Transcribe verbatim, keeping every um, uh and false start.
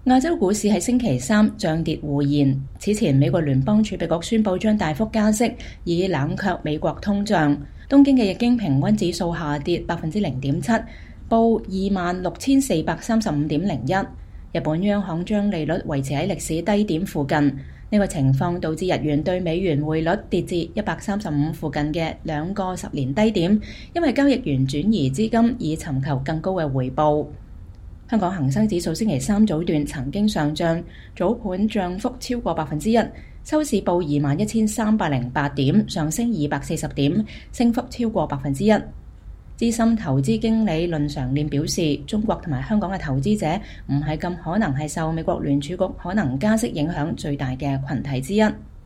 亞洲股市喺星期三漲跌互現。此前美國聯邦儲備局宣布將大幅加息，以冷卻美國通脹。東京嘅日經平均指數下跌百分之零點七，報二萬六千四百三十五點零一。日本央行將利率維持喺歷史低點附近，呢個情況導致日元對美元匯率跌至一百三十五附近嘅兩個十年低點，因為交易員轉移資金以尋求更高嘅回報。香港恒生指數星期三早段曾經上漲，早盤漲幅超過百分之一，收市報二萬一千三百零八點，上升二百四十點，升幅超過百分之一。資深投資經理論常念表示，中國同埋香港嘅投資者唔係咁可能係受美國聯儲局可能加息影響最大嘅群體之一。